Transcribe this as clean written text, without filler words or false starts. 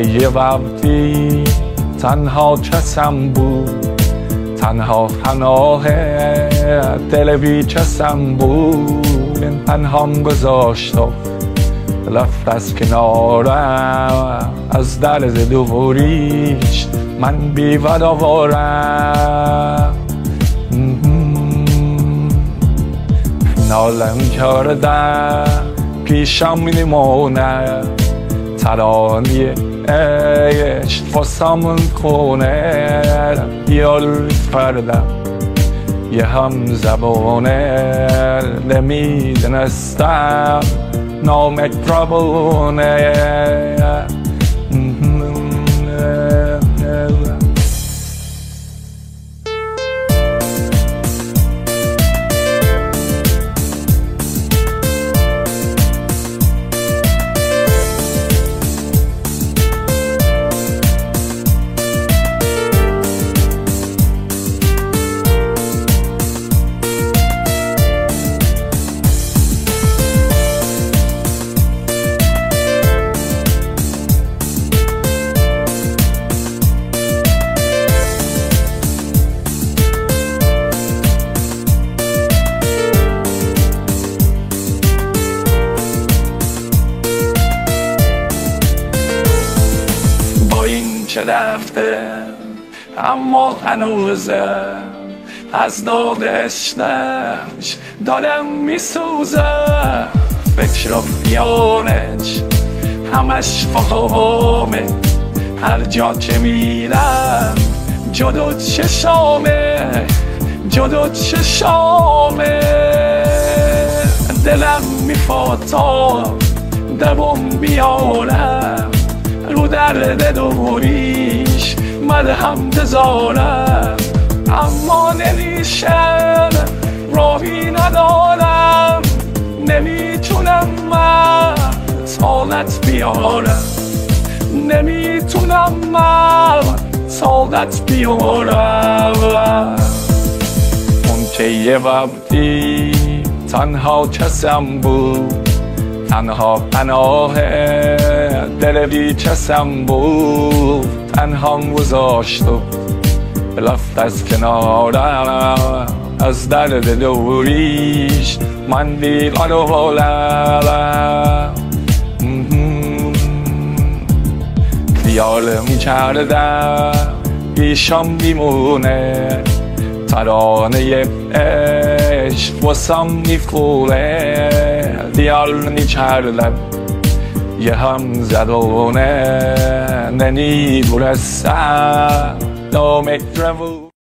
یه وقتی تنها کسم بود، تنها پناه دل بی کسم بود. این پنهام گذاشت و رفت از کنارم، از درز دوریش من بی وداوارم. نالم کردم پیشم میمونه، ترانه عشق واسمون کنه. دیال کردم یه هم زبانه، نمیدونستم نامت را بونه. چه رفته اما هنوزم از دادشتش دلم میسوزم. فکر و بیانش همش فهمه، هر جا که میرم جدا چشامه، جدا چشامه. دلم میفاتا دوم بیارم، رو درد دوریش مرهم بذارم. اما نمیشه راهی ندارم، نمیتونم من طاقت بیارم، نمیتونم من طاقت بیارم. اون که یه وقتی تنها کسم بود، تنها پناه دل بی کسم بود. تنهام گذاشت و رفت از کنارم، از درد دوریش من بی‌حال و حالم. خیالم کردم پیشم میمونه، ترانه عشق واسم میخونه. دیال میکردم یه هم زدونه، نمیدونستم نامت را بود.